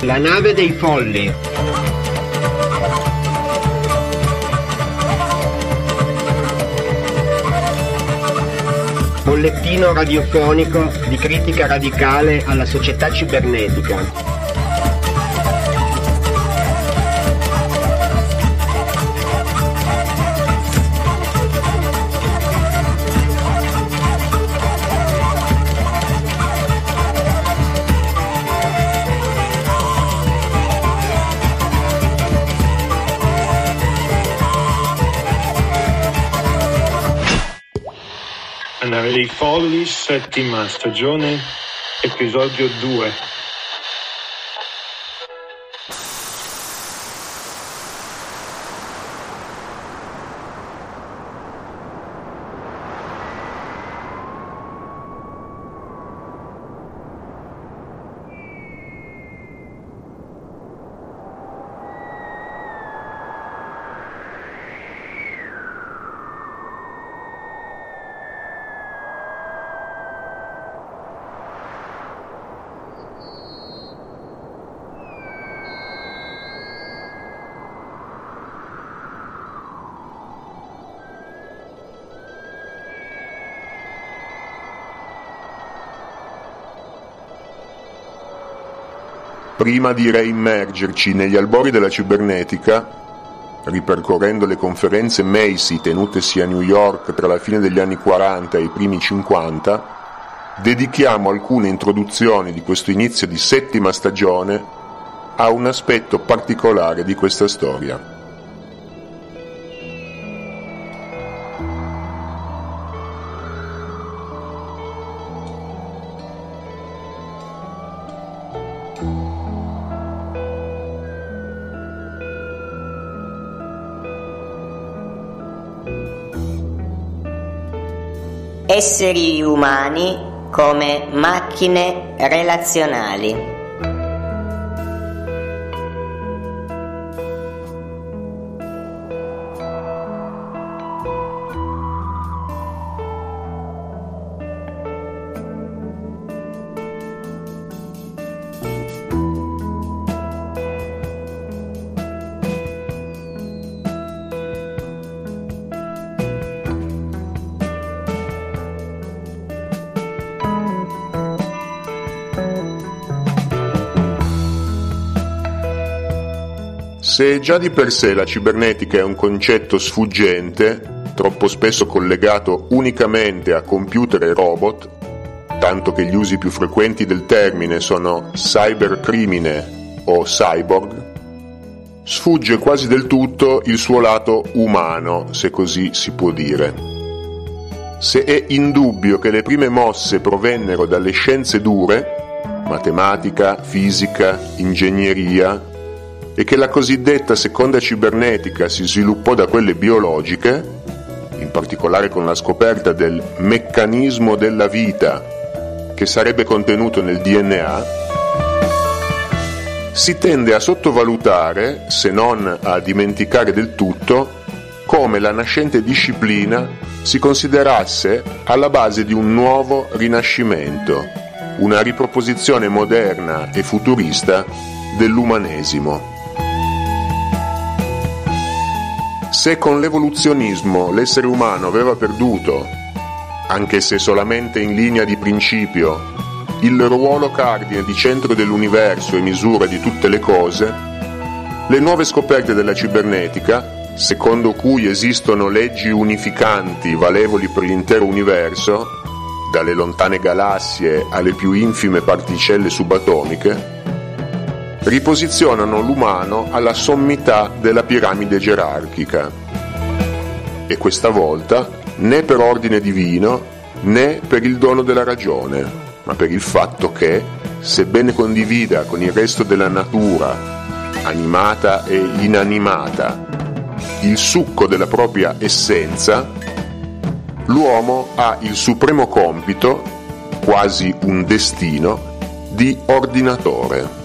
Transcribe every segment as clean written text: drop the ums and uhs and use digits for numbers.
La nave dei folli. Bollettino radiofonico di critica radicale alla società cibernetica. La nave dei folli, settima stagione, episodio 2. Prima di reimmergerci negli albori della cibernetica, ripercorrendo le conferenze Macy tenutesi a New York tra la fine degli anni 40 e i primi 50, dedichiamo alcune introduzioni di questo inizio di settima stagione a un aspetto particolare di questa storia. Esseri umani come macchine relazionali. Se già di per sé la cibernetica è un concetto sfuggente, troppo spesso collegato unicamente a computer e robot, tanto che gli usi più frequenti del termine sono cybercrimine o cyborg, sfugge quasi del tutto il suo lato umano, se così si può dire. Se è indubbio che le prime mosse provennero dalle scienze dure, matematica, fisica, ingegneria, e che la cosiddetta seconda cibernetica si sviluppò da quelle biologiche, in particolare con la scoperta del meccanismo della vita che sarebbe contenuto nel DNA, si tende a sottovalutare, se non a dimenticare del tutto, come la nascente disciplina si considerasse alla base di un nuovo rinascimento, una riproposizione moderna e futurista dell'umanesimo. Se con l'evoluzionismo l'essere umano aveva perduto, anche se solamente in linea di principio, il ruolo cardine di centro dell'universo e misura di tutte le cose, le nuove scoperte della cibernetica, secondo cui esistono leggi unificanti valevoli per l'intero universo, dalle lontane galassie alle più infime particelle subatomiche, riposizionano l'umano alla sommità della piramide gerarchica. E questa volta né per ordine divino né per il dono della ragione, ma per il fatto che, sebbene condivida con il resto della natura, animata e inanimata, il succo della propria essenza, l'uomo ha il supremo compito, quasi un destino, di ordinatore.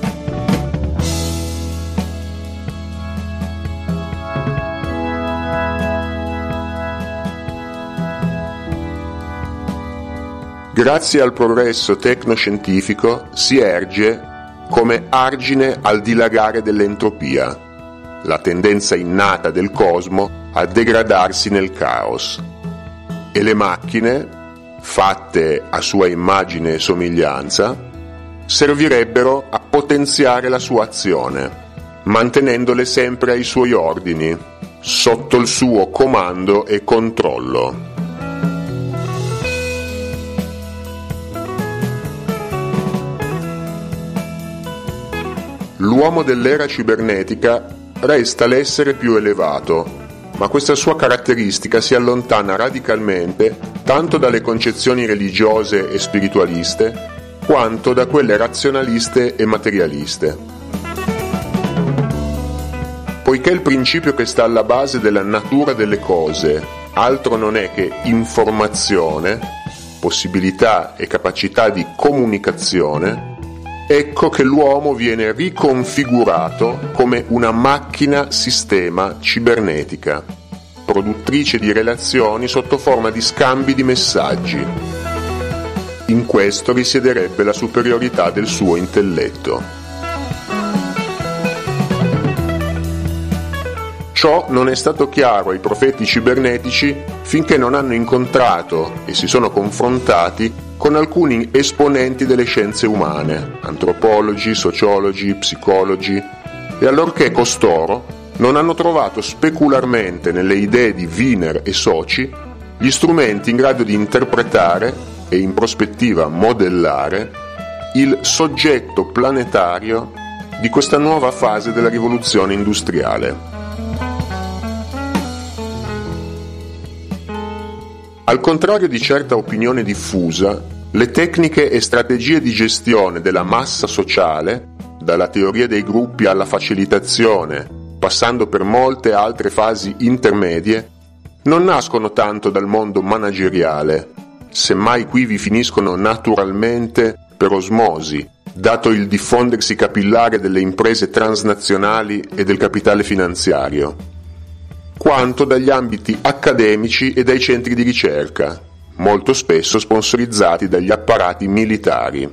Grazie al progresso tecnoscientifico si erge, come argine al dilagare dell'entropia, la tendenza innata del cosmo a degradarsi nel caos. E le macchine, fatte a sua immagine e somiglianza, servirebbero a potenziare la sua azione, mantenendole sempre ai suoi ordini, sotto il suo comando e controllo. L'uomo dell'era cibernetica resta l'essere più elevato, ma questa sua caratteristica si allontana radicalmente tanto dalle concezioni religiose e spiritualiste quanto da quelle razionaliste e materialiste. Poiché il principio che sta alla base della natura delle cose altro non è che informazione, possibilità e capacità di comunicazione, ecco che l'uomo viene riconfigurato come una macchina sistema cibernetica, produttrice di relazioni sotto forma di scambi di messaggi. In questo risiederebbe la superiorità del suo intelletto. Ciò non è stato chiaro ai profeti cibernetici finché non hanno incontrato e si sono confrontati con alcuni esponenti delle scienze umane, antropologi, sociologi, psicologi, e allorché costoro non hanno trovato specularmente nelle idee di Wiener e soci gli strumenti in grado di interpretare e in prospettiva modellare il soggetto planetario di questa nuova fase della rivoluzione industriale. Al contrario di certa opinione diffusa, le tecniche e strategie di gestione della massa sociale, dalla teoria dei gruppi alla facilitazione, passando per molte altre fasi intermedie, non nascono tanto dal mondo manageriale, semmai qui vi finiscono naturalmente per osmosi, dato il diffondersi capillare delle imprese transnazionali e del capitale finanziario, quanto dagli ambiti accademici e dai centri di ricerca, molto spesso sponsorizzati dagli apparati militari.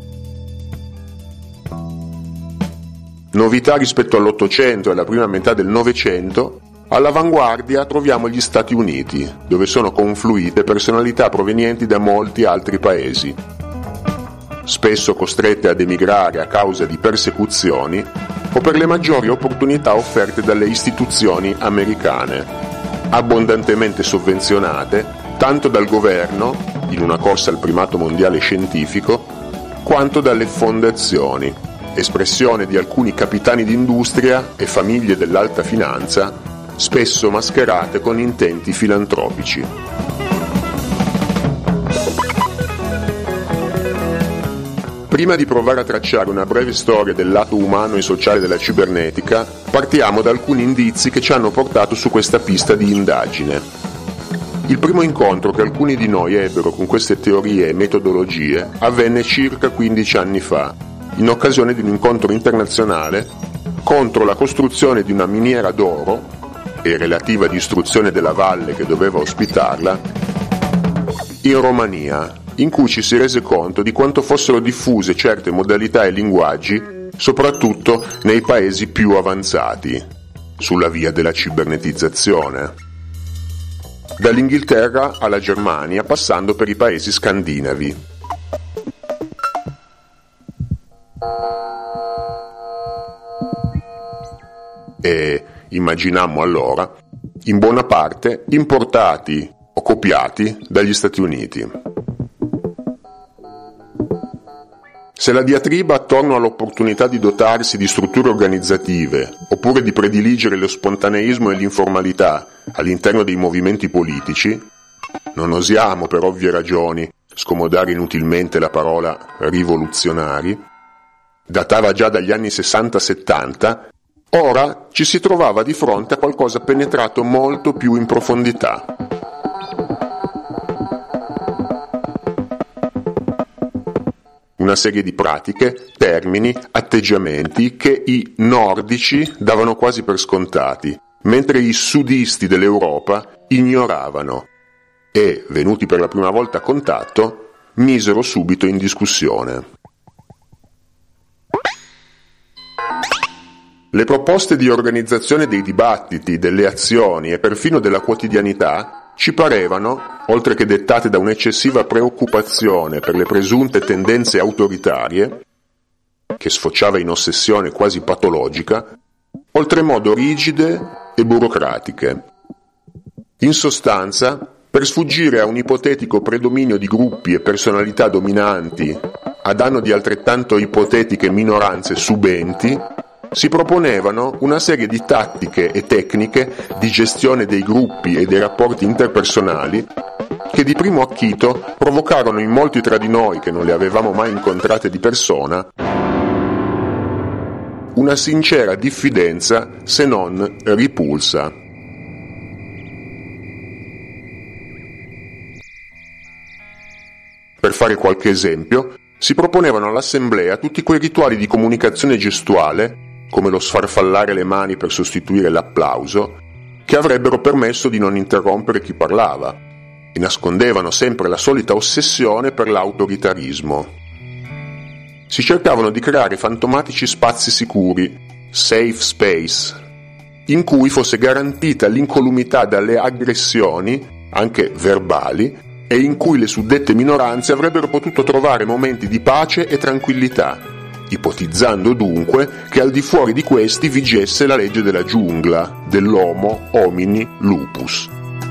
Novità rispetto all'Ottocento e alla prima metà del Novecento, all'avanguardia troviamo gli Stati Uniti, dove sono confluite personalità provenienti da molti altri paesi, spesso costrette ad emigrare a causa di persecuzioni o per le maggiori opportunità offerte dalle istituzioni americane, abbondantemente sovvenzionate tanto dal governo, in una corsa al primato mondiale scientifico, quanto dalle fondazioni, espressione di alcuni capitani d'industria e famiglie dell'alta finanza, spesso mascherate con intenti filantropici. Prima di provare a tracciare una breve storia del lato umano e sociale della cibernetica, partiamo da alcuni indizi che ci hanno portato su questa pista di indagine. Il primo incontro che alcuni di noi ebbero con queste teorie e metodologie avvenne circa 15 anni fa, in occasione di un incontro internazionale contro la costruzione di una miniera d'oro e relativa distruzione della valle che doveva ospitarla in Romania, in cui ci si rese conto di quanto fossero diffuse certe modalità e linguaggi, soprattutto nei paesi più avanzati, sulla via della cibernetizzazione. Dall'Inghilterra alla Germania, passando per i paesi scandinavi. E immaginammo allora, in buona parte, importati o copiati dagli Stati Uniti. Se la diatriba attorno all'opportunità di dotarsi di strutture organizzative, oppure di prediligere lo spontaneismo e l'informalità all'interno dei movimenti politici, non osiamo per ovvie ragioni scomodare inutilmente la parola rivoluzionari, datava già dagli anni 60-70, ora ci si trovava di fronte a qualcosa penetrato molto più in profondità. Una serie di pratiche, termini, atteggiamenti che i nordici davano quasi per scontati, mentre i sudisti dell'Europa ignoravano e, venuti per la prima volta a contatto, misero subito in discussione. Le proposte di organizzazione dei dibattiti, delle azioni e perfino della quotidianità ci parevano, oltre che dettate da un'eccessiva preoccupazione per le presunte tendenze autoritarie, che sfociava in ossessione quasi patologica, oltremodo rigide e burocratiche. In sostanza, per sfuggire a un ipotetico predominio di gruppi e personalità dominanti a danno di altrettanto ipotetiche minoranze subenti, si proponevano una serie di tattiche e tecniche di gestione dei gruppi e dei rapporti interpersonali che di primo acchito provocarono in molti tra di noi che non le avevamo mai incontrate di persona una sincera diffidenza, se non ripulsa. Per fare qualche esempio, si proponevano all'assemblea tutti quei rituali di comunicazione gestuale, come lo sfarfallare le mani per sostituire l'applauso, che avrebbero permesso di non interrompere chi parlava, e nascondevano sempre la solita ossessione per l'autoritarismo. Si cercavano di creare fantomatici spazi sicuri, safe space, in cui fosse garantita l'incolumità dalle aggressioni, anche verbali, e in cui le suddette minoranze avrebbero potuto trovare momenti di pace e tranquillità, ipotizzando dunque che al di fuori di questi vigesse la legge della giungla, dell'homo homini lupus.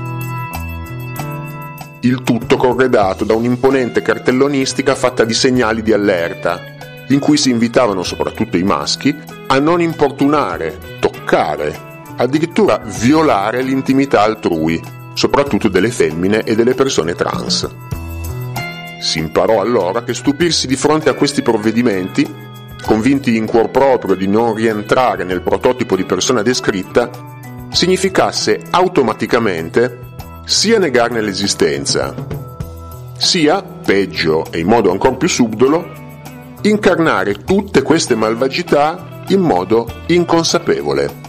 Il tutto corredato da un'imponente cartellonistica fatta di segnali di allerta, in cui si invitavano soprattutto i maschi a non importunare, toccare, addirittura violare l'intimità altrui, soprattutto delle femmine e delle persone trans. Si imparò allora che stupirsi di fronte a questi provvedimenti, convinti in cuor proprio di non rientrare nel prototipo di persona descritta, significasse automaticamente sia negarne l'esistenza, sia, peggio e in modo ancora più subdolo, incarnare tutte queste malvagità in modo inconsapevole.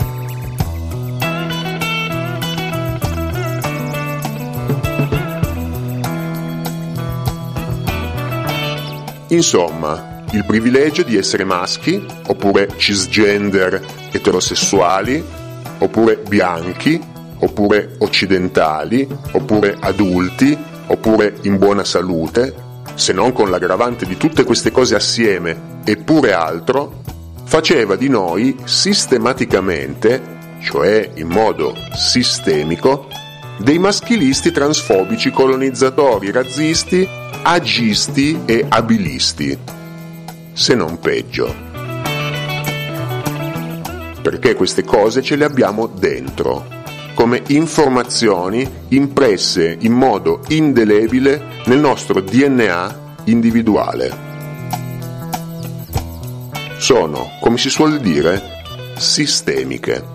Insomma, il privilegio di essere maschi, oppure cisgender eterosessuali, oppure bianchi, oppure occidentali, oppure adulti, oppure in buona salute, se non con l'aggravante di tutte queste cose assieme e pure altro, faceva di noi sistematicamente, cioè in modo sistemico, dei maschilisti transfobici, colonizzatori, razzisti, agisti e abilisti, se non peggio. Perché queste cose ce le abbiamo dentro, come informazioni impresse in modo indelebile nel nostro DNA individuale. Sono, come si suol dire, sistemiche.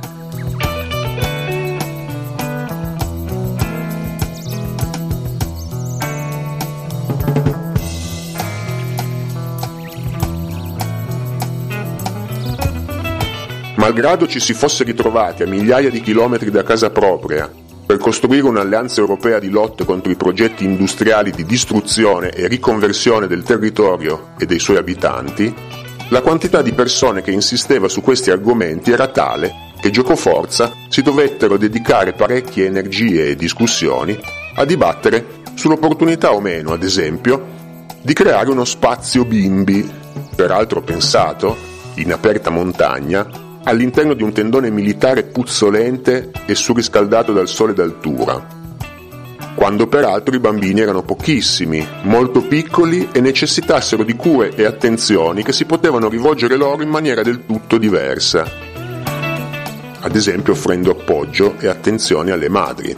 Malgrado ci si fosse ritrovati a migliaia di chilometri da casa propria per costruire un'alleanza europea di lotte contro i progetti industriali di distruzione e riconversione del territorio e dei suoi abitanti, la quantità di persone che insisteva su questi argomenti era tale che giocoforza si dovettero dedicare parecchie energie e discussioni a dibattere sull'opportunità o meno, ad esempio, di creare uno spazio bimbi, peraltro pensato, in aperta montagna, all'interno di un tendone militare puzzolente e surriscaldato dal sole d'altura, quando peraltro i bambini erano pochissimi, molto piccoli e necessitassero di cure e attenzioni che si potevano rivolgere loro in maniera del tutto diversa, ad esempio offrendo appoggio e attenzione alle madri.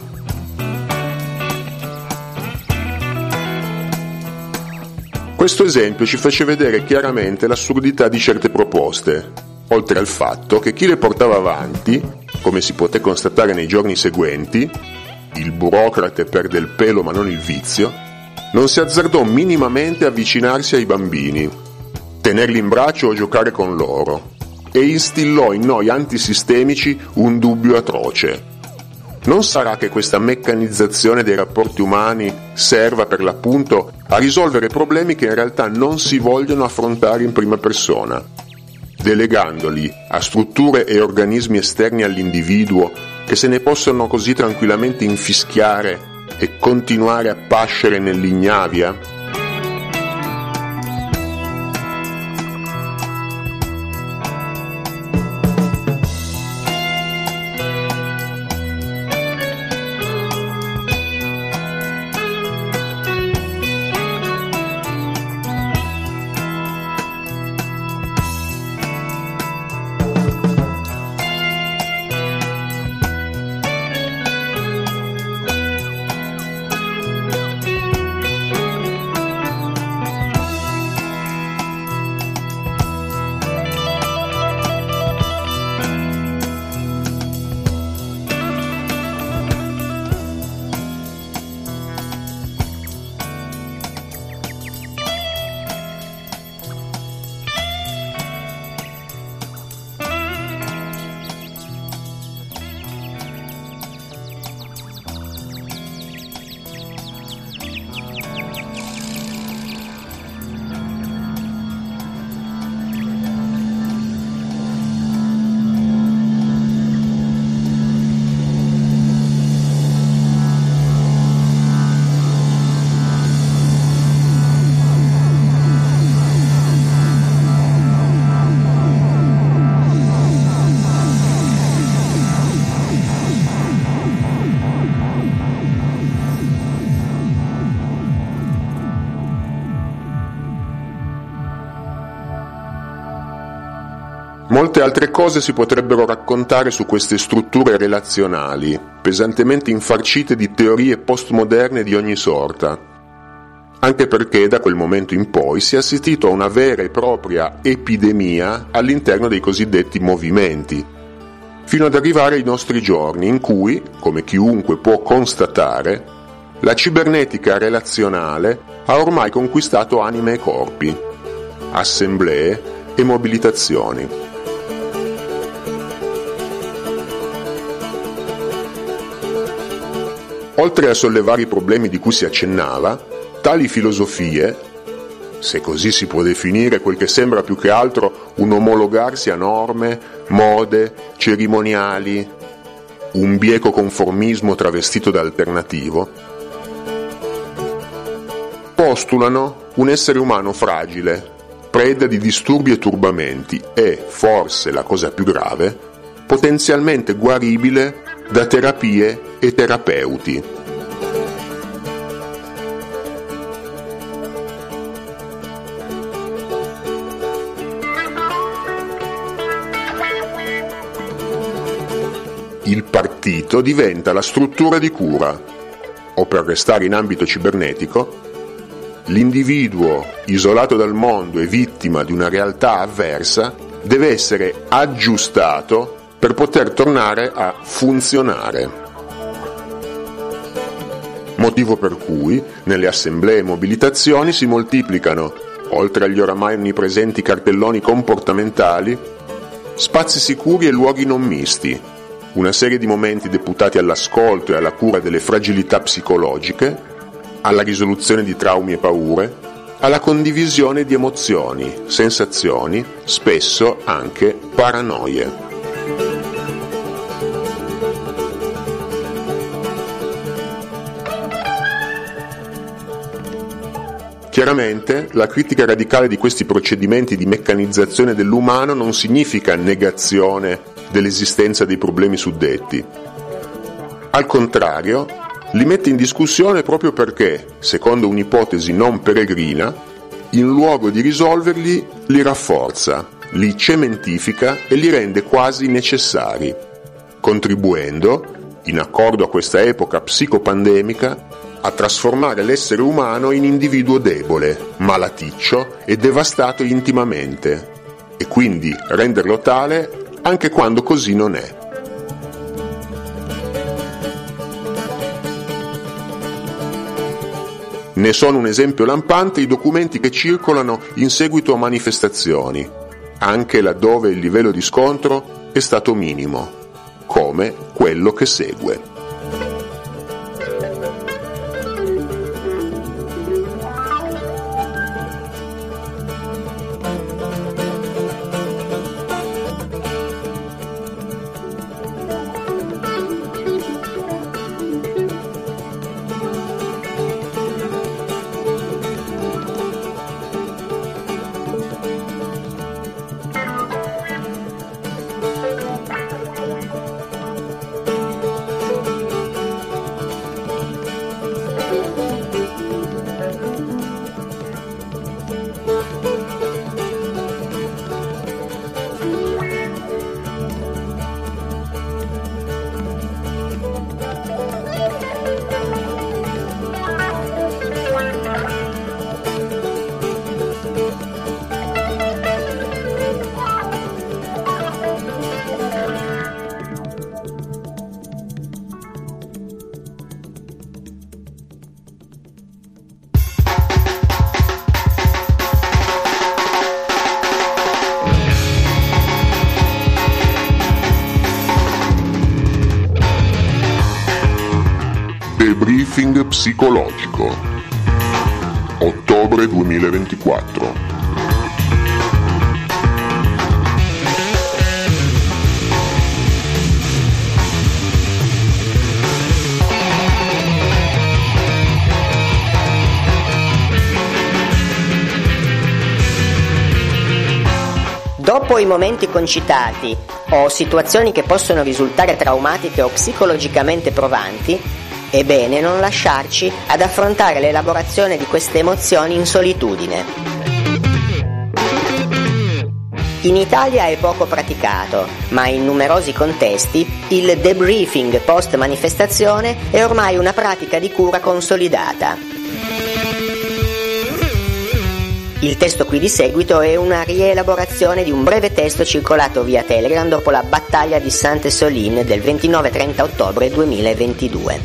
Questo esempio ci fece vedere chiaramente l'assurdità di certe proposte, oltre al fatto che chi le portava avanti, come si poté constatare nei giorni seguenti, il burocrate perde il pelo ma non il vizio, non si azzardò minimamente a avvicinarsi ai bambini, tenerli in braccio o giocare con loro, e instillò in noi antisistemici un dubbio atroce. Non sarà che questa meccanizzazione dei rapporti umani serva per l'appunto a risolvere problemi che in realtà non si vogliono affrontare in prima persona? delegandoli a strutture e organismi esterni all'individuo che se ne possono così tranquillamente infischiare e continuare a pascere nell'ignavia? Molte altre cose si potrebbero raccontare su queste strutture relazionali, pesantemente infarcite di teorie postmoderne di ogni sorta. Anche perché da quel momento in poi si è assistito a una vera e propria epidemia all'interno dei cosiddetti movimenti, fino ad arrivare ai nostri giorni in cui, come chiunque può constatare, la cibernetica relazionale ha ormai conquistato anime e corpi, assemblee e mobilitazioni. Oltre a sollevare i problemi di cui si accennava, tali filosofie, se così si può definire quel che sembra più che altro un omologarsi a norme, mode, cerimoniali, un bieco conformismo travestito da alternativo, postulano un essere umano fragile, preda di disturbi e turbamenti e, forse la cosa più grave, potenzialmente guaribile da terapie e terapeuti. Il partito diventa la struttura di cura, o per restare in ambito cibernetico, l'individuo isolato dal mondo e vittima di una realtà avversa deve essere aggiustato per poter tornare a funzionare. Motivo per cui nelle assemblee e mobilitazioni si moltiplicano, oltre agli oramai onnipresenti cartelloni comportamentali, spazi sicuri e luoghi non misti, una serie di momenti deputati all'ascolto e alla cura delle fragilità psicologiche, alla risoluzione di traumi e paure, alla condivisione di emozioni, sensazioni, spesso anche paranoie. Chiaramente, la critica radicale di questi procedimenti di meccanizzazione dell'umano non significa negazione dell'esistenza dei problemi suddetti. Al contrario, li mette in discussione proprio perché, secondo un'ipotesi non peregrina, in luogo di risolverli, li rafforza, li cementifica e li rende quasi necessari, contribuendo, in accordo a questa epoca psicopandemica, a trasformare l'essere umano in individuo debole, malaticcio e devastato intimamente, e quindi renderlo tale anche quando così non è. Ne sono un esempio lampante i documenti che circolano in seguito a manifestazioni, anche laddove il livello di scontro è stato minimo, come quello che segue. Debriefing psicologico. Ottobre 2024. Dopo i momenti concitati o situazioni che possono risultare traumatiche o psicologicamente provanti, è bene non lasciarci ad affrontare l'elaborazione di queste emozioni in solitudine. In Italia è poco praticato, ma in numerosi contesti il debriefing post manifestazione è ormai una pratica di cura consolidata. Il testo qui di seguito è una rielaborazione di un breve testo circolato via Telegram dopo la battaglia di Sainte-Soline del 29-30 ottobre 2022.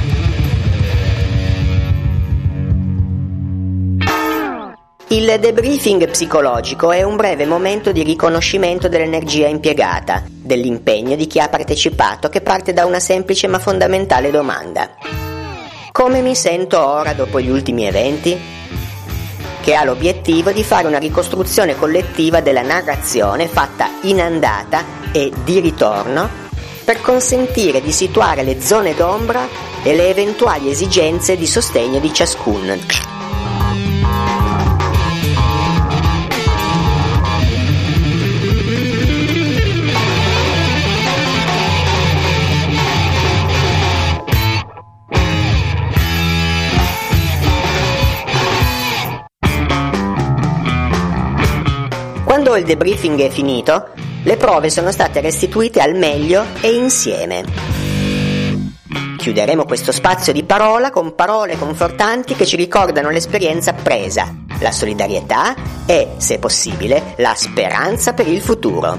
Il debriefing psicologico è un breve momento di riconoscimento dell'energia impiegata, dell'impegno di chi ha partecipato, che parte da una semplice ma fondamentale domanda: come mi sento ora dopo gli ultimi eventi? Che ha l'obiettivo di fare una ricostruzione collettiva della narrazione fatta in andata e di ritorno per consentire di situare le zone d'ombra e le eventuali esigenze di sostegno di ciascun. Quando il debriefing è finito, le prove sono state restituite al meglio e insieme. Chiuderemo questo spazio di parola con parole confortanti che ci ricordano l'esperienza appresa, la solidarietà e, se possibile, la speranza per il futuro.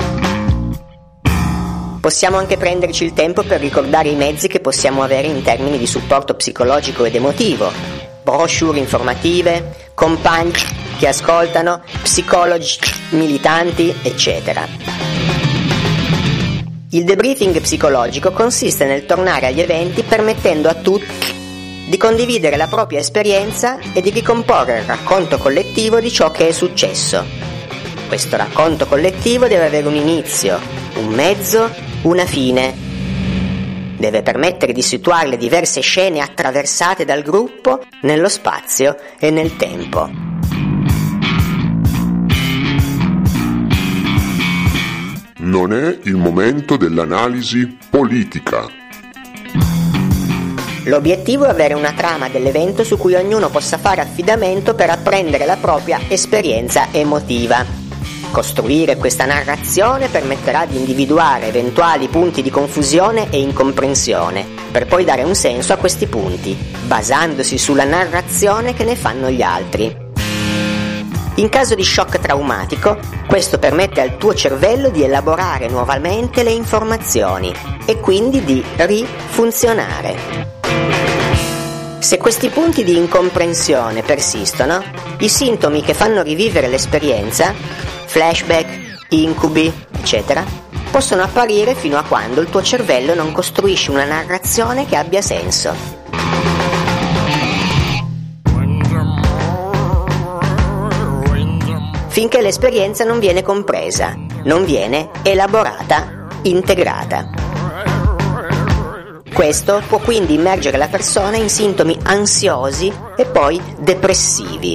Possiamo anche prenderci il tempo per ricordare i mezzi che possiamo avere in termini di supporto psicologico ed emotivo: brochure informative, compagni che ascoltano, psicologi militanti, eccetera. Il debriefing psicologico consiste nel tornare agli eventi permettendo a tutti di condividere la propria esperienza e di ricomporre il racconto collettivo di ciò che è successo. Questo racconto collettivo deve avere un inizio, un mezzo, una fine. Deve permettere di situare le diverse scene attraversate dal gruppo nello spazio e nel tempo. Non è il momento dell'analisi politica. L'obiettivo è avere una trama dell'evento su cui ognuno possa fare affidamento per apprendere la propria esperienza emotiva. Costruire questa narrazione permetterà di individuare eventuali punti di confusione e incomprensione, per poi dare un senso a questi punti, basandosi sulla narrazione che ne fanno gli altri. In caso di shock traumatico, questo permette al tuo cervello di elaborare nuovamente le informazioni e quindi di rifunzionare. Se questi punti di incomprensione persistono, i sintomi che fanno rivivere l'esperienza, flashback, incubi, eccetera, possono apparire fino a quando il tuo cervello non costruisce una narrazione che abbia senso. Finché l'esperienza non viene compresa, non viene elaborata, integrata. Questo può quindi immergere la persona in sintomi ansiosi e poi depressivi.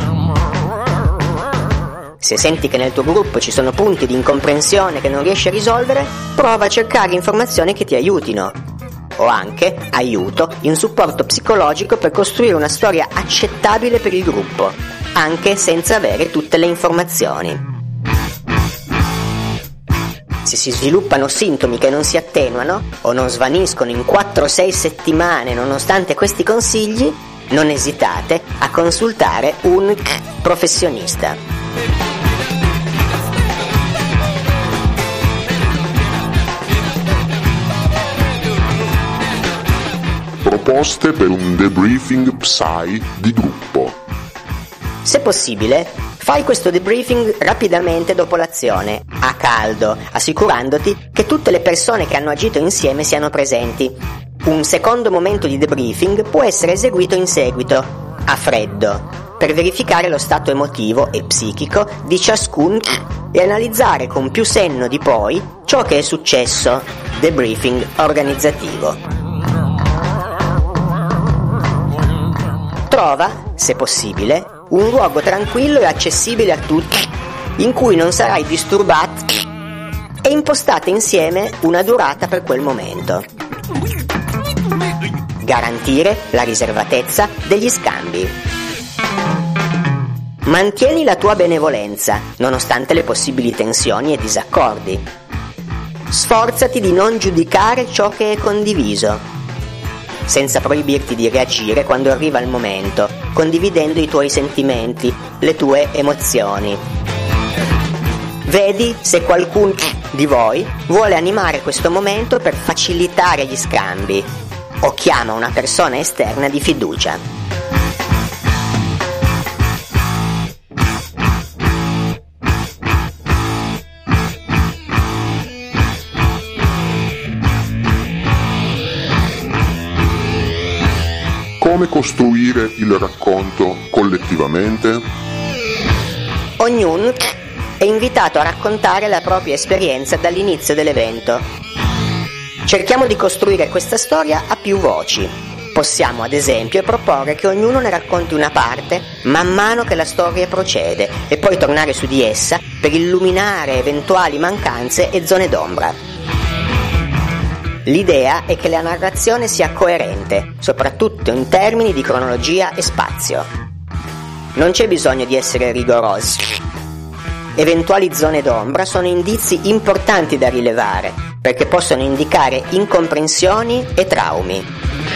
Se senti che nel tuo gruppo ci sono punti di incomprensione che non riesci a risolvere, prova a cercare informazioni che ti aiutino. O anche aiuto in supporto psicologico per costruire una storia accettabile per il gruppo, anche senza avere tutte le informazioni. Se si sviluppano sintomi che non si attenuano o non svaniscono in 4-6 settimane nonostante questi consigli, non esitate a consultare un professionista. Proposte per un debriefing Psy di gruppo. Se possibile, fai questo debriefing rapidamente dopo l'azione, a caldo, assicurandoti che tutte le persone che hanno agito insieme siano presenti. Un secondo momento di debriefing può essere eseguito in seguito, a freddo, per verificare lo stato emotivo e psichico di ciascun e analizzare con più senno di poi ciò che è successo. Debriefing organizzativo. Trova, se possibile, un luogo tranquillo e accessibile a tutti, in cui non sarai disturbato, e impostate insieme una durata per quel momento. Garantire la riservatezza degli scambi. Mantieni la tua benevolenza, nonostante le possibili tensioni e disaccordi. Sforzati di non giudicare ciò che è condiviso, senza proibirti di reagire quando arriva il momento, condividendo i tuoi sentimenti, le tue emozioni. Vedi se qualcuno di voi vuole animare questo momento per facilitare gli scambi, o chiama una persona esterna di fiducia. Come costruire il racconto collettivamente? Ognuno è invitato a raccontare la propria esperienza dall'inizio dell'evento. Cerchiamo di costruire questa storia a più voci. Possiamo, ad esempio, proporre che ognuno ne racconti una parte man mano che la storia procede e poi tornare su di essa per illuminare eventuali mancanze e zone d'ombra. L'idea è che la narrazione sia coerente, soprattutto in termini di cronologia e spazio. Non c'è bisogno di essere rigorosi. Eventuali zone d'ombra sono indizi importanti da rilevare, perché possono indicare incomprensioni e traumi.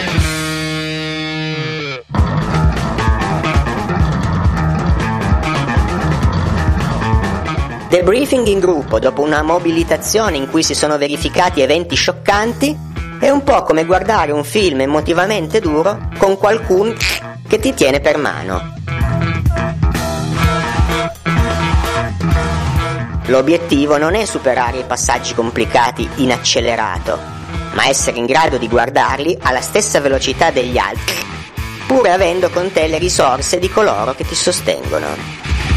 Debriefing in gruppo dopo una mobilitazione in cui si sono verificati eventi scioccanti è un po' come guardare un film emotivamente duro con qualcuno che ti tiene per mano. L'obiettivo non è superare i passaggi complicati in accelerato, ma essere in grado di guardarli alla stessa velocità degli altri, pur avendo con te le risorse di coloro che ti sostengono.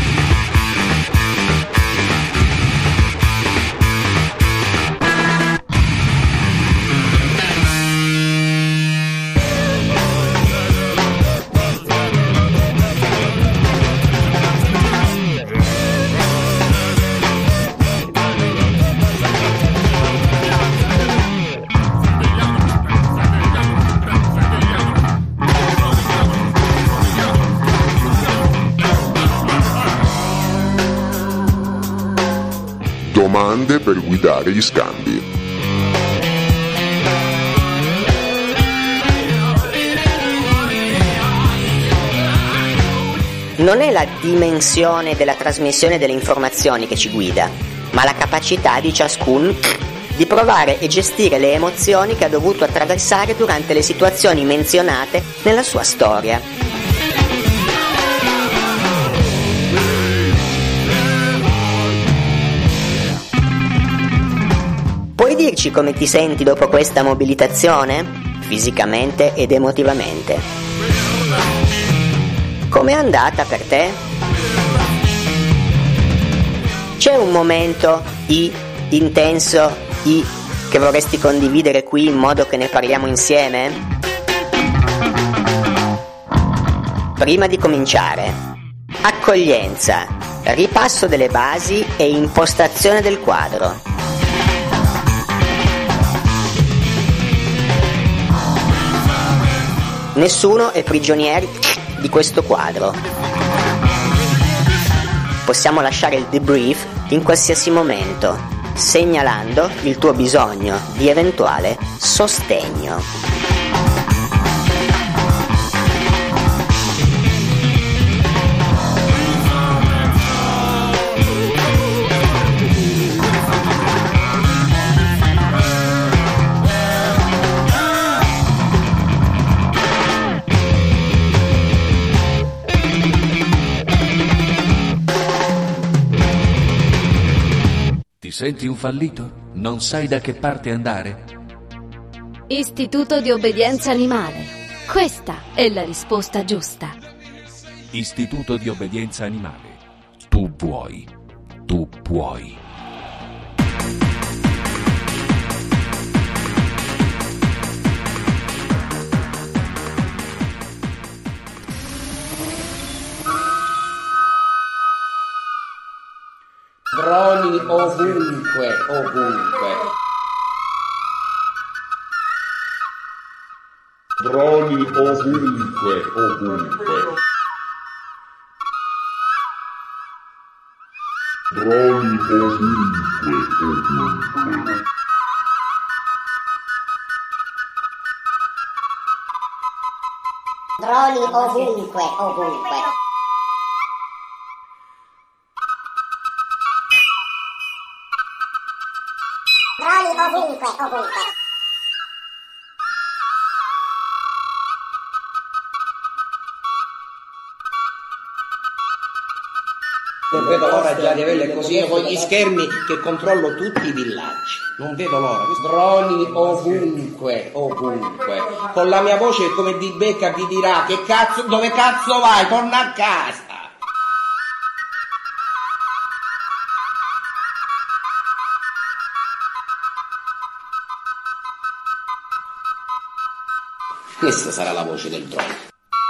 Domande per guidare gli scambi. Non è la dimensione della trasmissione delle informazioni che ci guida, ma la capacità di ciascuno di provare e gestire le emozioni che ha dovuto attraversare durante le situazioni menzionate nella sua storia. Puoi dirci come ti senti dopo questa mobilitazione? Fisicamente ed emotivamente. Com'è andata per te? C'è un momento intenso che vorresti condividere qui in modo che ne parliamo insieme? Prima di cominciare, accoglienza, ripasso delle basi e impostazione del quadro. Nessuno è prigioniero di questo quadro. Possiamo lasciare il debrief in qualsiasi momento, segnalando il tuo bisogno di eventuale sostegno. Senti un fallito? Non sai da che parte andare? Istituto di obbedienza animale. Questa è la risposta giusta. Istituto di obbedienza animale. Tu vuoi. Tu puoi. Droni ovunque, ovunque. Droni ovunque, ovunque. Droni ovunque, ovunque. Droni ovunque, ovunque. Droni ovunque, ovunque. Non vedo l'ora già di averle così, io con gli schermi che controllo tutti i villaggi. Non vedo l'ora. Droni ovunque, ovunque. Con la mia voce come di becca vi dirà che cazzo, dove cazzo vai? Torna a casa. Questa sarà la voce del drone.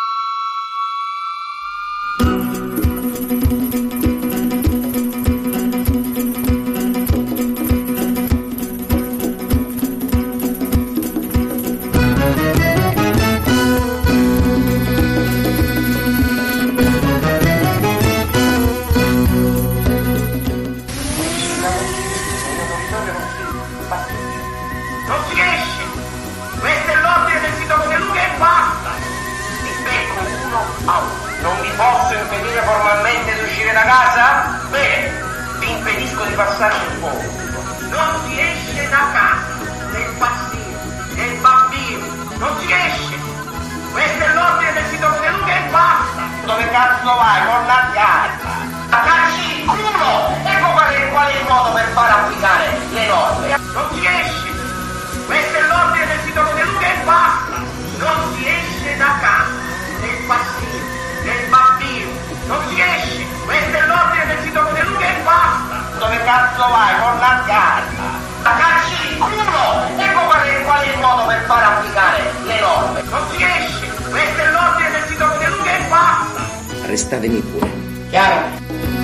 Non si esce! Questo è l'ordine del sito Luca e basta! Rispetto uno a uno. Non vi posso impedire formalmente di uscire da casa? Bene, vi impedisco di passare un po'. Non si esce da casa, del passivo, del bambino. Non si esce! Questo è l'ordine del sito Luca e basta! Dove cazzo vai? Torna a casa! A calci il culo! Ecco qual è il modo per far applicare le norme. Non si esce! Questo è l'ordine del sito Luca e basta! Non si esce da casa, del passivo, del bambino. Non si esce! Questo è l'ordine del sito Luca e basta! Dove cazzo vai? Torna a casa! A calci il culo! Ecco qual è il modo per far applicare le norme. Non si esce! Questo è l'ordine del sito Luca e basta! Arrestatemi pure. Chiaro?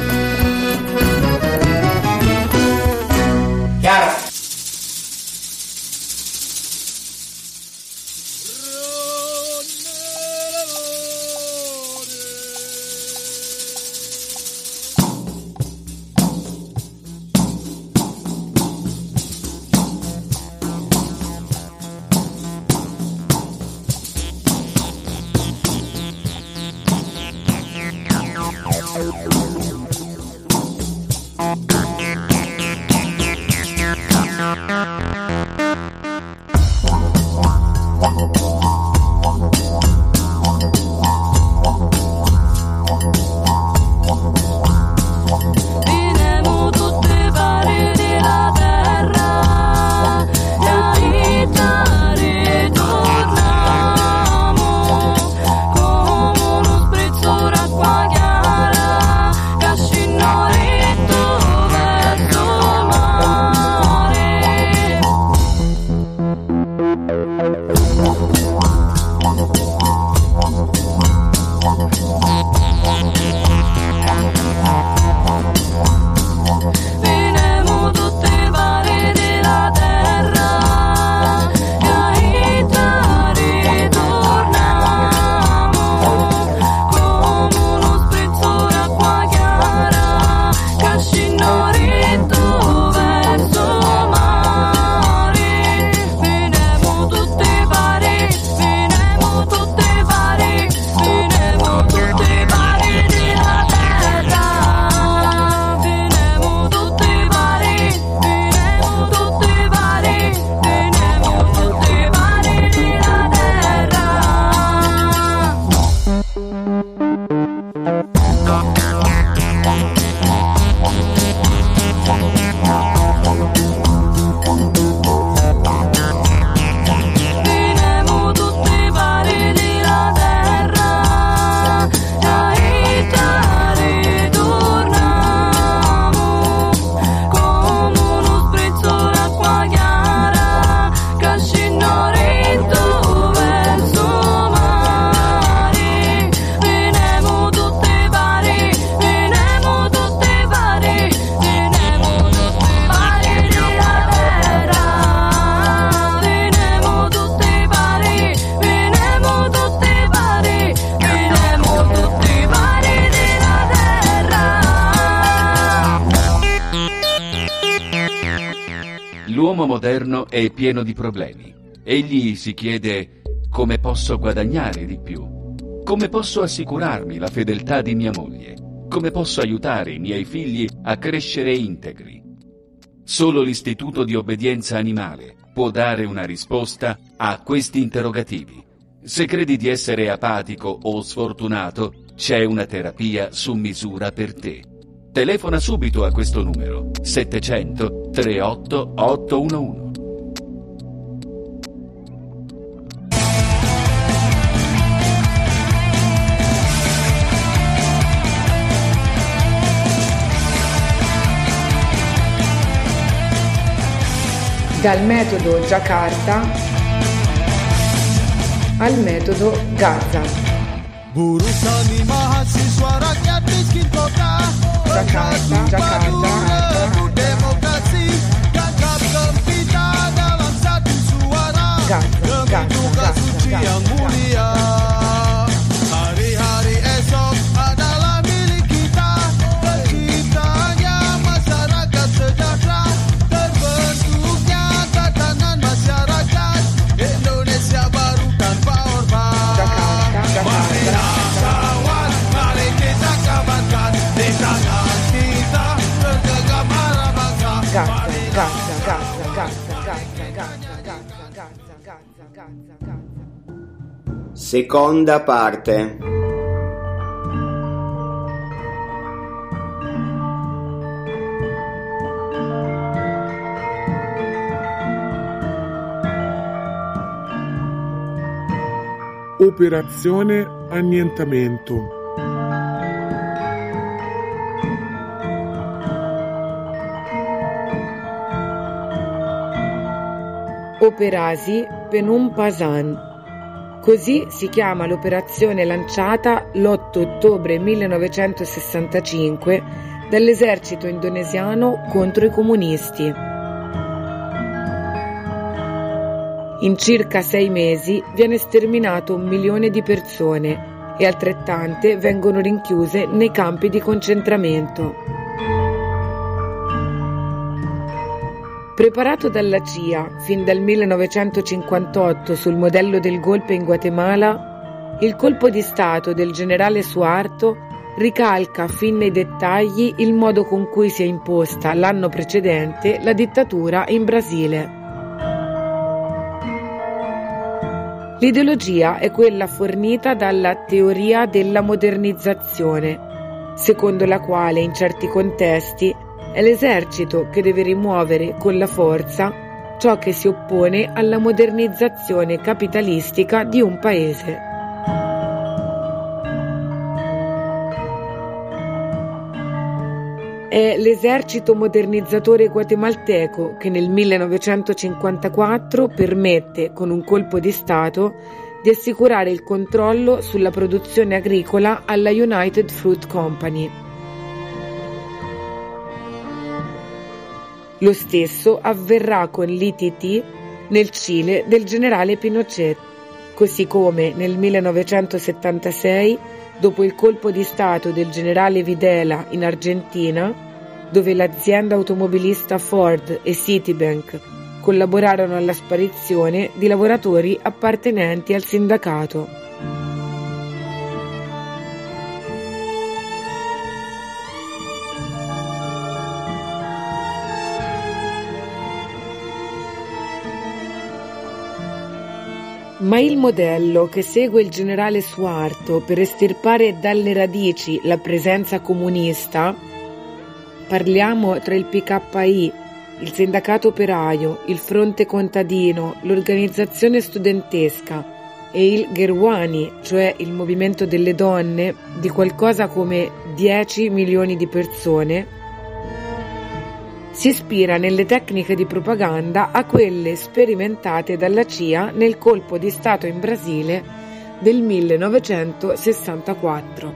Chiaro? Veniamo tutti pari della terra. L'uomo moderno è pieno di problemi. Egli si chiede: come posso guadagnare di più? Come posso assicurarmi la fedeltà di mia moglie? Come posso aiutare i miei figli a crescere integri? Solo l'Istituto di Obbedienza Animale può dare una risposta a questi interrogativi. Se credi di essere apatico o sfortunato, c'è una terapia su misura per te. Telefona subito a questo numero: 700 38 811. Dal metodo Jakarta al metodo Gaza. Jakarta. Hari-hari esok adalah milik kita. Terciptanya masyarakat sejahtera. Terbentuknya tatanan masyarakat Indonesia baru tanpa orba. Marilah kawan, mari kita kabarkan di tangan kita tergagap marah bangsa. Seconda parte. Operazione annientamento. Operasi Penumpasan. Così si chiama l'operazione lanciata l'8 ottobre 1965 dall'esercito indonesiano contro i comunisti. In circa 6 mesi viene sterminato 1 milione di persone e altrettante vengono rinchiuse nei campi di concentramento. Preparato dalla CIA fin dal 1958 sul modello del golpe in Guatemala, il colpo di Stato del generale Suharto ricalca fin nei dettagli il modo con cui si è imposta l'anno precedente la dittatura in Brasile. L'ideologia è quella fornita dalla teoria della modernizzazione, secondo la quale in certi contesti è l'esercito che deve rimuovere con la forza ciò che si oppone alla modernizzazione capitalistica di un paese. È l'esercito modernizzatore guatemalteco che nel 1954 permette, con un colpo di Stato, di assicurare il controllo sulla produzione agricola alla United Fruit Company. Lo stesso avverrà con l'ITT nel Cile del generale Pinochet, così come nel 1976, dopo il colpo di Stato del generale Videla in Argentina, dove l'azienda automobilista Ford e Citibank collaborarono alla sparizione di lavoratori appartenenti al sindacato. Ma il modello che segue il generale Suharto per estirpare dalle radici la presenza comunista, parliamo tra il PKI, il sindacato operaio, il fronte contadino, l'organizzazione studentesca e il Gerwani, cioè il movimento delle donne, di qualcosa come 10 milioni di persone, si ispira nelle tecniche di propaganda a quelle sperimentate dalla CIA nel colpo di Stato in Brasile del 1964.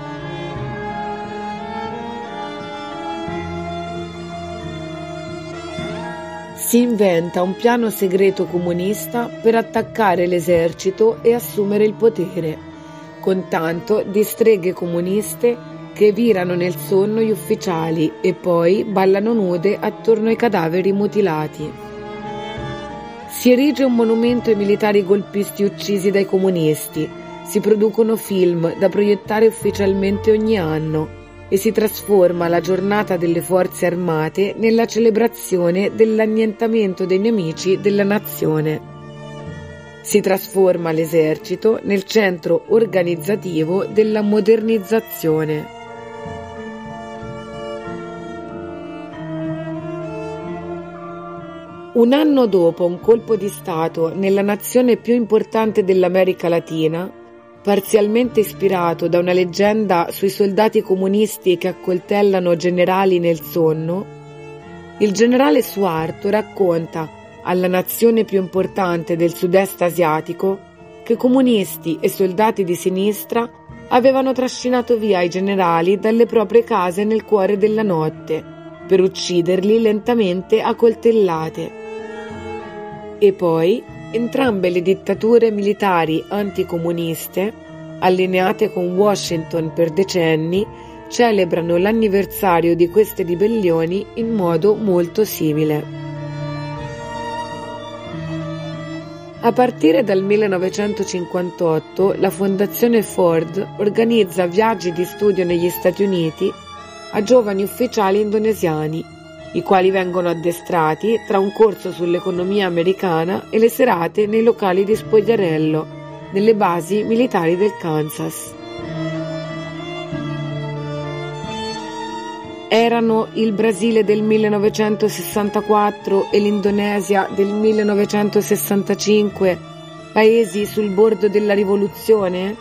Si inventa un piano segreto comunista per attaccare l'esercito e assumere il potere, con tanto di streghe comuniste che virano nel sonno gli ufficiali e poi ballano nude attorno ai cadaveri mutilati. Si erige un monumento ai militari golpisti uccisi dai comunisti, si producono film da proiettare ufficialmente ogni anno e si trasforma la giornata delle forze armate nella celebrazione dell'annientamento dei nemici della nazione. Si trasforma l'esercito nel centro organizzativo della modernizzazione. Un anno dopo un colpo di Stato nella nazione più importante dell'America Latina, parzialmente ispirato da una leggenda sui soldati comunisti che accoltellano generali nel sonno, il generale Suharto racconta alla nazione più importante del sud-est asiatico che comunisti e soldati di sinistra avevano trascinato via i generali dalle proprie case nel cuore della notte per ucciderli lentamente a coltellate. E poi entrambe le dittature militari anticomuniste, allineate con Washington per decenni, celebrano l'anniversario di queste ribellioni in modo molto simile. A partire dal 1958 la Fondazione Ford organizza viaggi di studio negli Stati Uniti a giovani ufficiali indonesiani, i quali vengono addestrati tra un corso sull'economia americana e le serate nei locali di spogliarello, nelle basi militari del Kansas. Erano il Brasile del 1964 e l'Indonesia del 1965 paesi sul bordo della rivoluzione?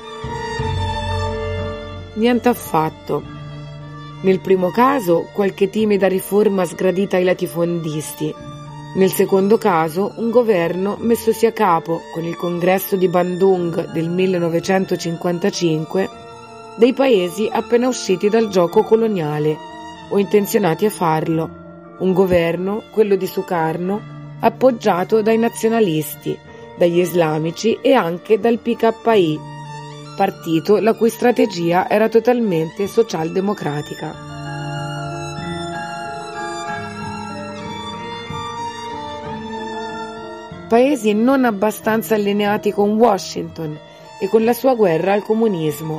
Niente affatto. Nel primo caso qualche timida riforma sgradita ai latifondisti, nel secondo caso un governo messosi a capo con il congresso di Bandung del 1955 dei paesi appena usciti dal gioco coloniale o intenzionati a farlo, un governo, quello di Sukarno, appoggiato dai nazionalisti, dagli islamici e anche dal PKI, partito la cui strategia era totalmente socialdemocratica. Paesi non abbastanza allineati con Washington e con la sua guerra al comunismo.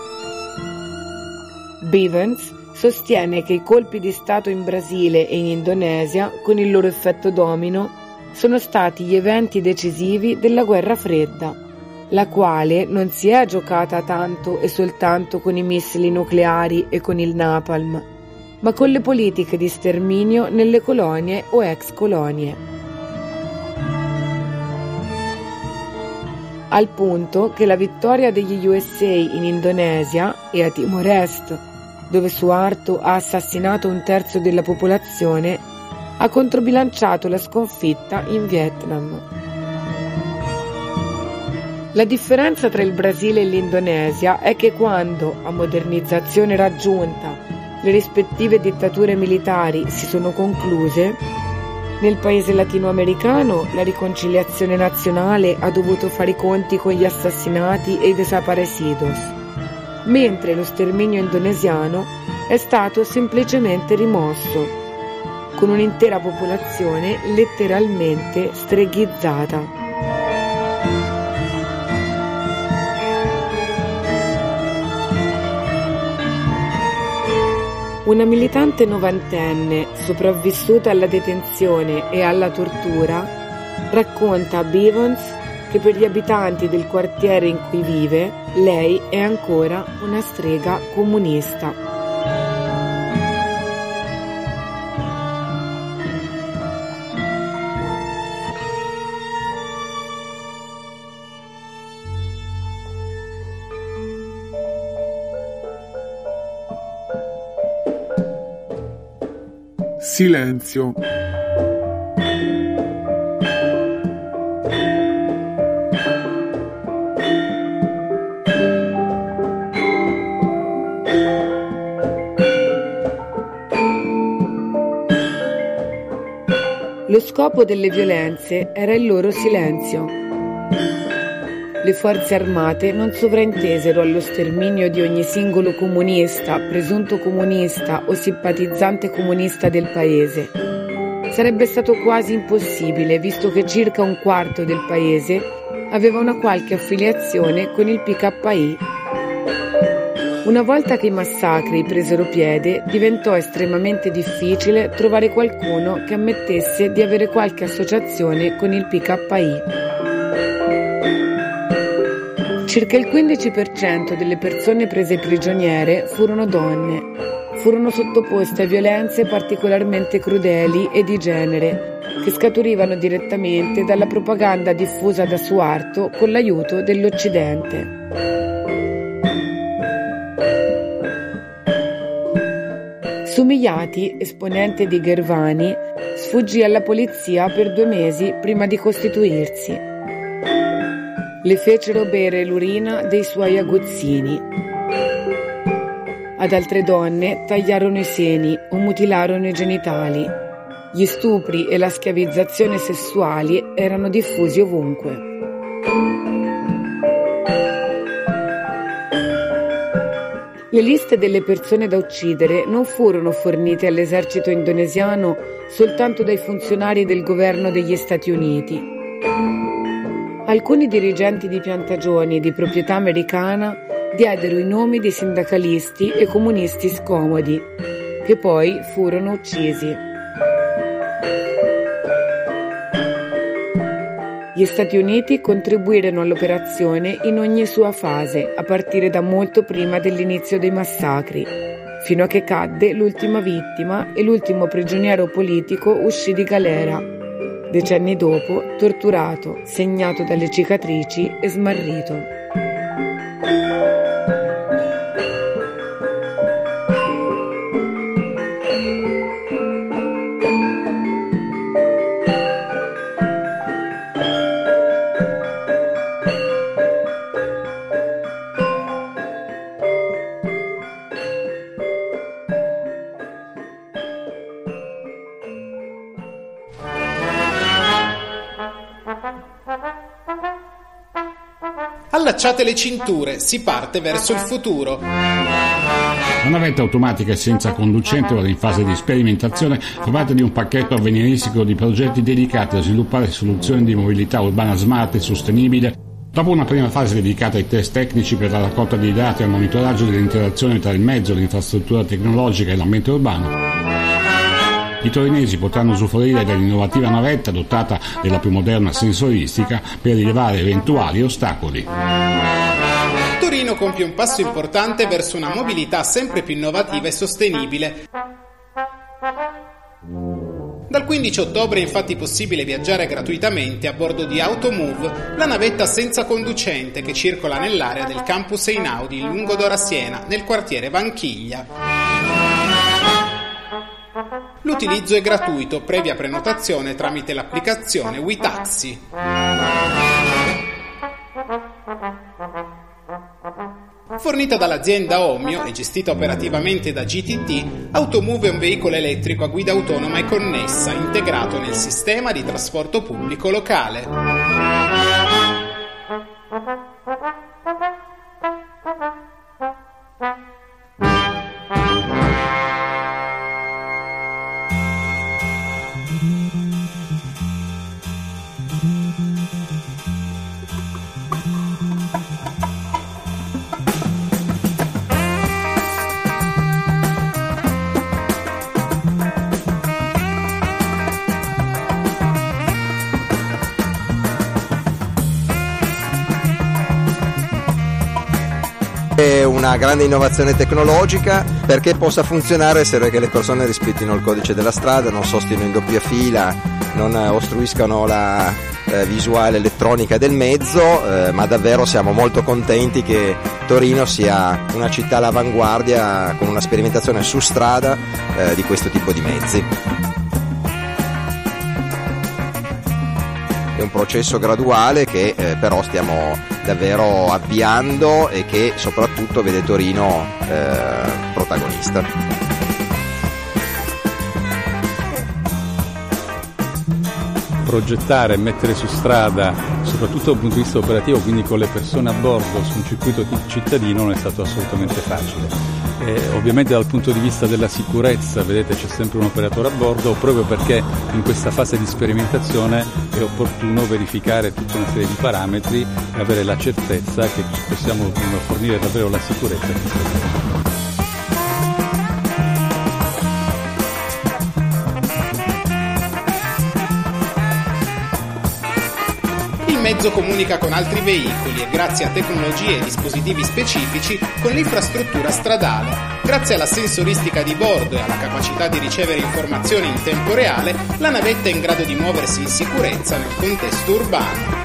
Bivens sostiene che i colpi di Stato in Brasile e in Indonesia, con il loro effetto domino, sono stati gli eventi decisivi della guerra fredda, la quale non si è giocata tanto e soltanto con i missili nucleari e con il napalm, ma con le politiche di sterminio nelle colonie o ex colonie. Al punto che la vittoria degli USA in Indonesia e a Timor Est, dove Suharto ha assassinato un terzo della popolazione, ha controbilanciato la sconfitta in Vietnam. La differenza tra il Brasile e l'Indonesia è che quando, a modernizzazione raggiunta, le rispettive dittature militari si sono concluse, nel paese latinoamericano la riconciliazione nazionale ha dovuto fare i conti con gli assassinati e i desaparecidos, mentre lo sterminio indonesiano è stato semplicemente rimosso, con un'intera popolazione letteralmente streghizzata. Una militante novantenne, sopravvissuta alla detenzione e alla tortura, racconta a Bivens che per gli abitanti del quartiere in cui vive, lei è ancora una strega comunista. Silenzio. Lo scopo delle violenze era il loro silenzio. Le forze armate non sovraintesero allo sterminio di ogni singolo comunista, presunto comunista o simpatizzante comunista del paese. sarebbe stato quasi impossibile, visto che circa un quarto del paese aveva una qualche affiliazione con il PKI. Una volta che i massacri presero piede, diventò estremamente difficile trovare qualcuno che ammettesse di avere qualche associazione con il PKI. Circa il 15% delle persone prese prigioniere furono donne. Furono sottoposte a violenze particolarmente crudeli e di genere, che scaturivano direttamente dalla propaganda diffusa da Suharto con l'aiuto dell'Occidente. Sumiyati, esponente di Ghervani, sfuggì alla polizia per 2 mesi prima di costituirsi. Le fecero bere l'urina dei suoi aguzzini. Ad altre donne tagliarono i seni o mutilarono i genitali. Gli stupri e la schiavizzazione sessuali erano diffusi ovunque. Le liste delle persone da uccidere non furono fornite all'esercito indonesiano soltanto dai funzionari del governo degli Stati Uniti. Alcuni dirigenti di piantagioni di proprietà americana diedero i nomi di sindacalisti e comunisti scomodi, che poi furono uccisi. Gli Stati Uniti contribuirono all'operazione in ogni sua fase, a partire da molto prima dell'inizio dei massacri, fino a che cadde l'ultima vittima e l'ultimo prigioniero politico uscì di galera, decenni dopo torturato, segnato dalle cicatrici e smarrito. Allacciate le cinture, si parte verso il futuro. La navetta automatica e senza conducente ora in fase di sperimentazione fa parte di un pacchetto avveniristico di progetti dedicati a sviluppare soluzioni di mobilità urbana smart e sostenibile. Dopo una prima fase dedicata ai test tecnici per la raccolta dei dati e al monitoraggio dell'interazione tra il mezzo, l'infrastruttura tecnologica e l'ambiente urbano, i torinesi potranno usufruire dell'innovativa navetta dotata della più moderna sensoristica per rilevare eventuali ostacoli. Torino compie un passo importante verso una mobilità sempre più innovativa e sostenibile. Dal 15 ottobre è infatti possibile viaggiare gratuitamente a bordo di Automove, la navetta senza conducente che circola nell'area del campus Einaudi in Lungodora Siena, nel quartiere Vanchiglia. L'utilizzo è gratuito, previa prenotazione tramite l'applicazione WeTaxi. Fornita dall'azienda Omio e gestita operativamente da GTT, Automove è un veicolo elettrico a guida autonoma e connessa, integrato nel sistema di trasporto pubblico locale. È una grande innovazione tecnologica. Perché possa funzionare serve che le persone rispettino il codice della strada, non sostino in doppia fila, non ostruiscano la visuale elettronica del mezzo, ma davvero siamo molto contenti che Torino sia una città all'avanguardia con una sperimentazione su strada di questo tipo di mezzi. È un processo graduale che però stiamo davvero avviando e che soprattutto vede Torino protagonista. progettare e mettere su strada, soprattutto dal punto di vista operativo, quindi con le persone a bordo su un circuito cittadino, non è stato assolutamente facile. Ovviamente dal punto di vista della sicurezza, vedete, c'è sempre un operatore a bordo, proprio perché in questa fase di sperimentazione è opportuno verificare tutta una serie di parametri e avere la certezza che possiamo fornire davvero la sicurezza a questa gente. Il mezzo comunica con altri veicoli e grazie a tecnologie e dispositivi specifici con l'infrastruttura stradale. Grazie alla sensoristica di bordo e alla capacità di ricevere informazioni in tempo reale, la navetta è in grado di muoversi in sicurezza nel contesto urbano.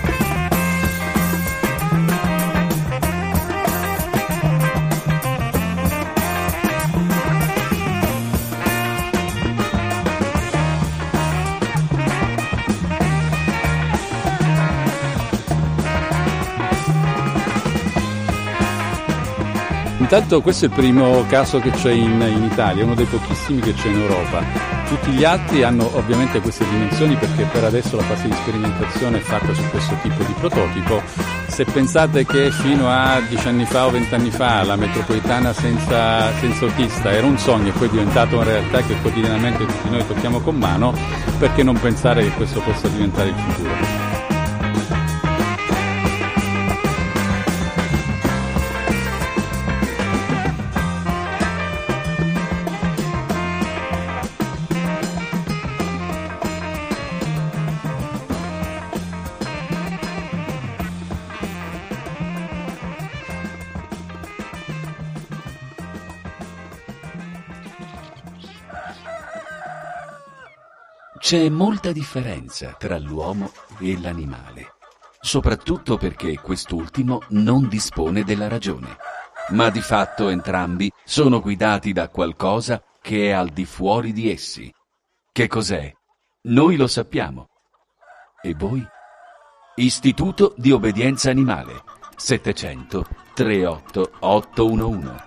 Intanto questo è il primo caso che c'è in Italia, uno dei pochissimi che c'è in Europa. Tutti gli altri hanno ovviamente queste dimensioni perché per adesso la fase di sperimentazione è fatta su questo tipo di prototipo. Se pensate che fino a 10 anni fa o 20 anni fa la metropolitana senza autista era un sogno e poi è diventato una realtà che quotidianamente tutti noi tocchiamo con mano, perché non pensare che questo possa diventare il futuro? C'è molta differenza tra l'uomo e l'animale, soprattutto perché quest'ultimo non dispone della ragione, ma di fatto entrambi sono guidati da qualcosa che è al di fuori di essi. Che cos'è? Noi lo sappiamo. E voi? Istituto di Obbedienza Animale, 700 38 811.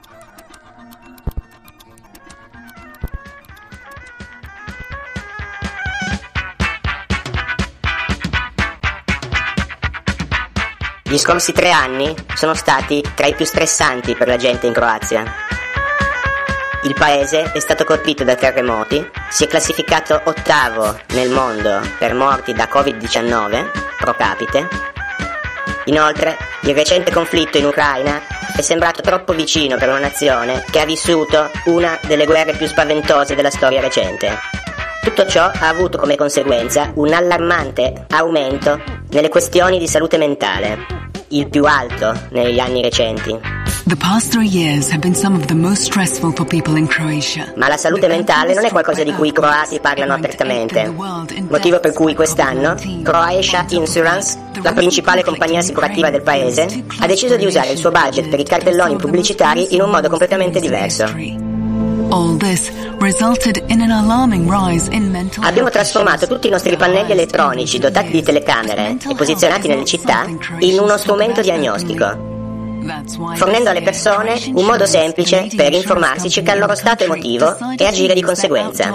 Gli scorsi 3 anni sono stati tra i più stressanti per la gente in Croazia. Il paese è stato colpito da terremoti, si è classificato 8° nel mondo per morti da Covid-19 pro capite. Inoltre, il recente conflitto in Ucraina è sembrato troppo vicino per una nazione che ha vissuto una delle guerre più spaventose della storia recente. Tutto ciò ha avuto come conseguenza un allarmante aumento nelle questioni di salute mentale, il più alto negli anni recenti. The past 3 years have been some of the most stressful for people in Croatia. Ma la salute mentale non è qualcosa di cui i croati parlano apertamente, motivo per cui quest'anno Croatia Insurance, la principale compagnia assicurativa del paese, ha deciso di usare il suo budget per i cartelloni pubblicitari in un modo completamente diverso. Abbiamo trasformato tutti i nostri pannelli elettronici dotati di telecamere e posizionati nelle città in uno strumento diagnostico, fornendo alle persone un modo semplice per informarsi circa il loro stato emotivo e agire di conseguenza.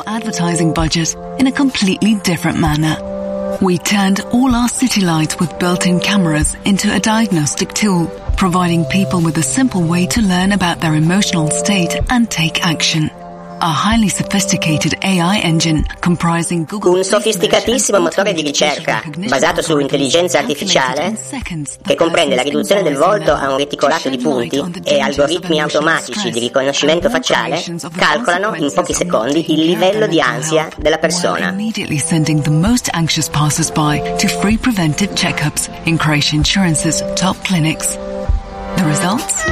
We turned all our city lights with built-in cameras into a diagnostic tool, providing people with a simple way to learn about their emotional state and take action. A highly sophisticated AI engine comprising Google. Un sofisticatissimo motore di ricerca basato su intelligenza artificiale che comprende la riduzione del volto a un reticolato di punti e algoritmi automatici di riconoscimento facciale calcolano in pochi secondi il livello di ansia della persona. Immediately sending the most anxious passers-by to free preventive checkups in Croatia Insurance's top clinics. The results?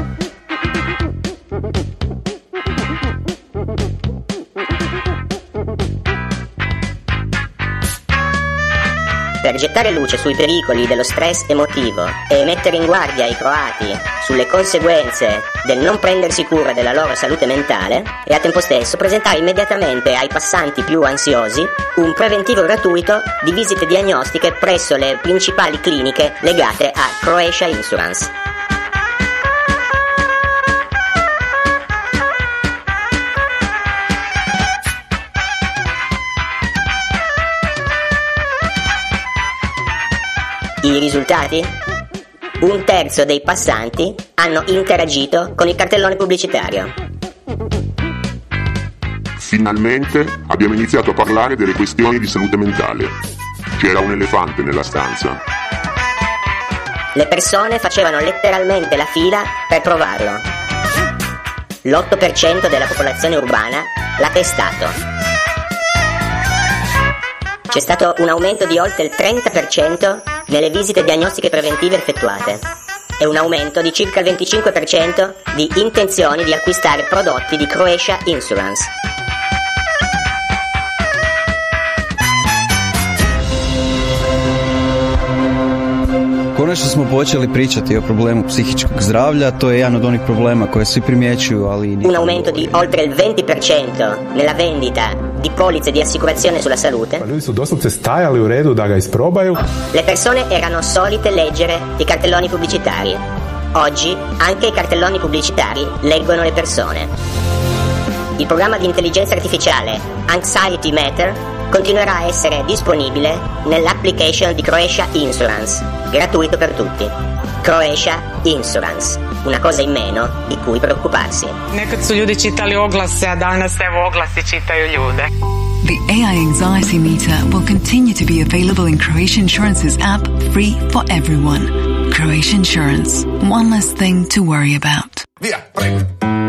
Per gettare luce sui pericoli dello stress emotivo e mettere in guardia i croati sulle conseguenze del non prendersi cura della loro salute mentale e al tempo stesso presentare immediatamente ai passanti più ansiosi un preventivo gratuito di visite diagnostiche presso le principali cliniche legate a Croatia Insurance. I risultati? 1/3 dei passanti hanno interagito con il cartellone pubblicitario. Finalmente abbiamo iniziato a parlare delle questioni di salute mentale. C'era un elefante nella stanza. Le persone facevano letteralmente la fila per provarlo. L'8% della popolazione urbana l'ha testato. C'è stato un aumento di oltre il 30% nelle visite diagnostiche preventive effettuate e un aumento di circa il 25% di intenzioni di acquistare prodotti di Croatia Insurance. Konačno smo počeli pričati o problemu psihičkog zdravlja, to je jedan od onih problema koje svi primjećuju, ali... Un aumento di oltre il 20% nella vendita di polizze di assicurazione sulla salute. Pa ljudi su doslovce stajali u redu da ga isprobaju. Le persone erano solite leggere i cartelloni pubblicitari. Oggi anche i cartelloni pubblicitari leggono le persone. Il programma di intelligenza artificiale Anxiety Meter continuerà a essere disponibile nell'application di Croatia Insurance, gratuito per tutti. Croatia Insurance, una cosa in meno di cui preoccuparsi. Nekad su ljudi čitali oglase, a danas evo oglasi čitaju ljude. The AI Anxiety Meter will continue to be available in Croatia Insurance's app, free for everyone. Croatia Insurance, one less thing to worry about. Via, prego.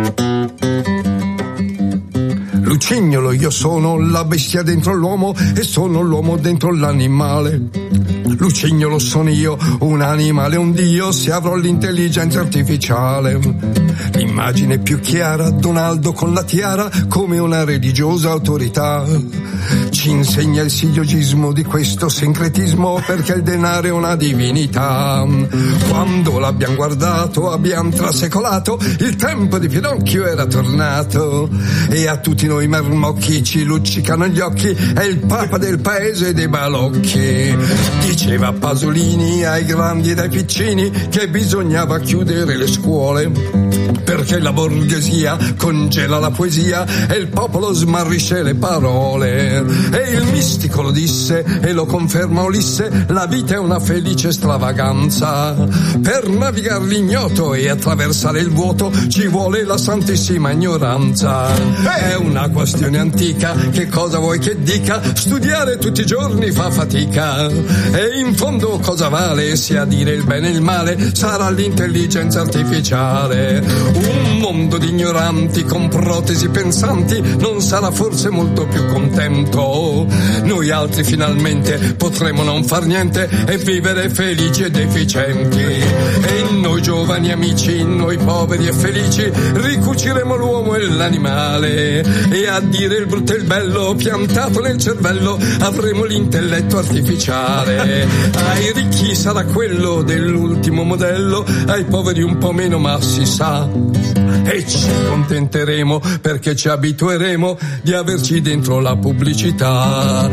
Lucignolo, io sono la bestia dentro l'uomo e sono l'uomo dentro l'animale. Lucignolo sono io, un animale, un dio, se avrò l'intelligenza artificiale. L'immagine più chiara, Donaldo con la tiara, come una religiosa autorità. Ci insegna il sillogismo di questo sincretismo, perché il denaro è una divinità. Quando l'abbiamo guardato, abbiamo trasecolato, il tempo di Pinocchio era tornato. E a tutti noi marmocchi ci luccicano gli occhi, è il papa del paese dei balocchi. Diceva Pasolini ai grandi ed ai piccini che bisognava chiudere le scuole, perché la borghesia congela la poesia e il popolo smarrisce le parole. E il mistico lo disse e lo conferma Ulisse, la vita è una felice stravaganza. Per navigare l'ignoto e attraversare il vuoto ci vuole la santissima ignoranza. È una questione antica, che cosa vuoi che dica? Studiare tutti i giorni fa fatica. E in fondo cosa vale, sia dire il bene e il male, sarà l'intelligenza artificiale. Un mondo di ignoranti con protesi pensanti non sarà forse molto più contento. Noi altri finalmente potremo non far niente e vivere felici ed efficienti. E noi giovani amici, noi poveri e felici, ricuciremo l'uomo e l'animale. E a dire il brutto e il bello piantato nel cervello avremo l'intelletto artificiale. Ai ricchi sarà quello dell'ultimo modello, ai poveri un po' meno, ma si sa. E ci contenteremo perché ci abitueremo di averci dentro la pubblicità.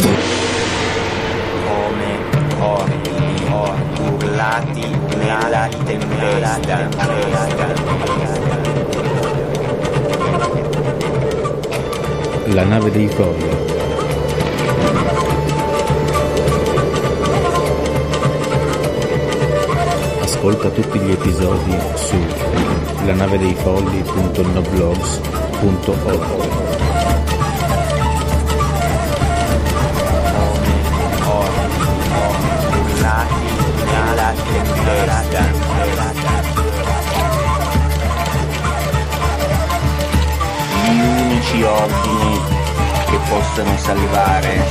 Come corpi urlati nella tempesta. La nave dei folli. Ascolta tutti gli episodi su lanavedeifolli.noblogs.org. Gli unici ordini che possono salvare.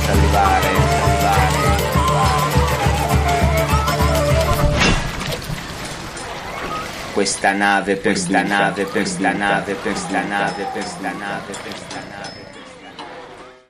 Questa nave.